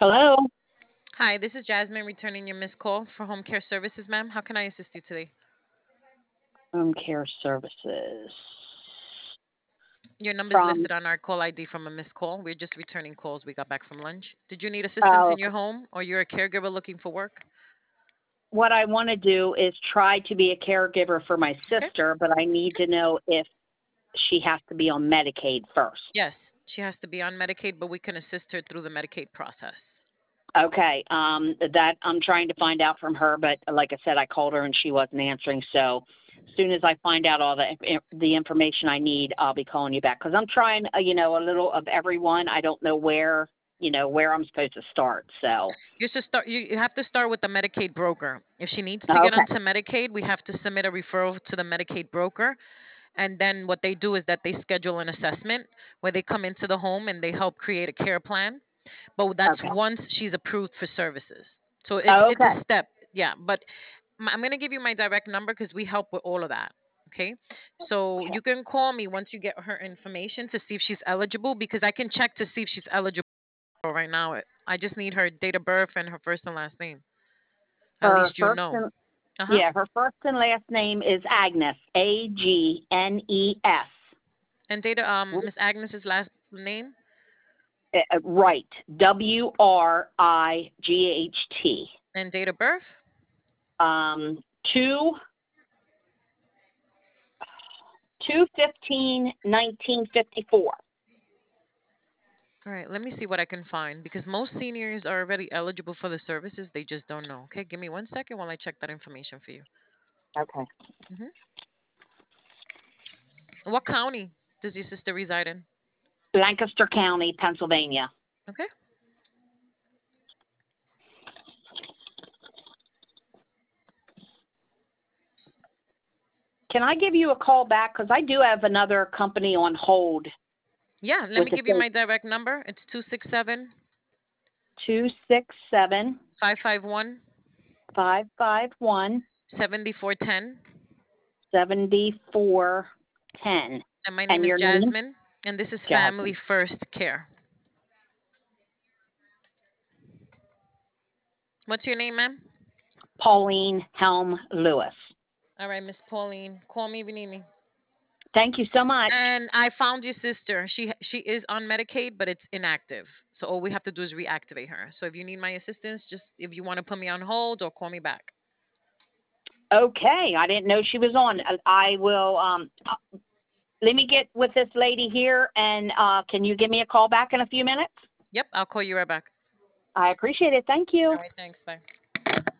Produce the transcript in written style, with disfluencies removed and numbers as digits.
Hello. Hi, this is Jasmine returning your missed call for home care services, ma'am. How can I assist you today? Home care services. Your number is From listed on our call ID from a missed call. We're just returning calls we got back from lunch. Did you need assistance in uh, your home or you're a caregiver looking for work? what I want to do is try to be a caregiver for my Okay. sister, but I need to know if she has to be on Medicaid first. Yes, she has to be on Medicaid, but we can assist her through the Medicaid process. Okay, that I'm trying to find out from her, but like I said, I called her and she wasn't answering. So as soon as I find out all the information I need, I'll be calling you back because I'm trying, a little of everyone. I don't know where I'm supposed to start. So You should start. You have to start with the Medicaid broker. If she needs to get okay, onto Medicaid, we have to submit a referral to the Medicaid broker. And then what they do is that they schedule an assessment where they come into the home and they help create a care plan. But that's okay, once she's approved for services. So it's a okay, step. Yeah, but I'm going to give you my direct number because we help with all of that. Okay. So okay. you can call me once you get her information to see if she's eligible because I can check to see if she's eligible right now. I just need her date of birth and her first and last name. At Her least you first know. and Uh huh. Yeah, her first and last name is Agnes, Agnes. And data Miss Agnes's last name Wright, Wright. and date of birth. Um, two 2/15/1954. All right, let me see what I can find because most seniors are already eligible for the services. They just don't know. Okay, give me 1 second while I check that information for you. Okay. hmm What county does your sister reside in? Lancaster County, Pennsylvania. Okay. Can I give you a call back? Because I do have another company on hold Yeah, let with me the give you same my direct number. It's 267 267 551 551 7410. 7410. And my name And is your name? Jasmine, and this is Family Jasmine. First Care. What's your name, ma'am? Pauline Helm Lewis. All right, Miss Pauline. Call me if you need me. Thank you so much. And I found your sister. She is on Medicaid, but it's inactive. So all we have to do is reactivate her. So if you need my assistance, just if you want to put me on hold or call me back. Okay, I didn't know she was on. I will. Let me get with this lady here, and can you give me a call back in a few minutes? Yep, I'll call you right back. I appreciate it. Thank you. All right, thanks. Bye.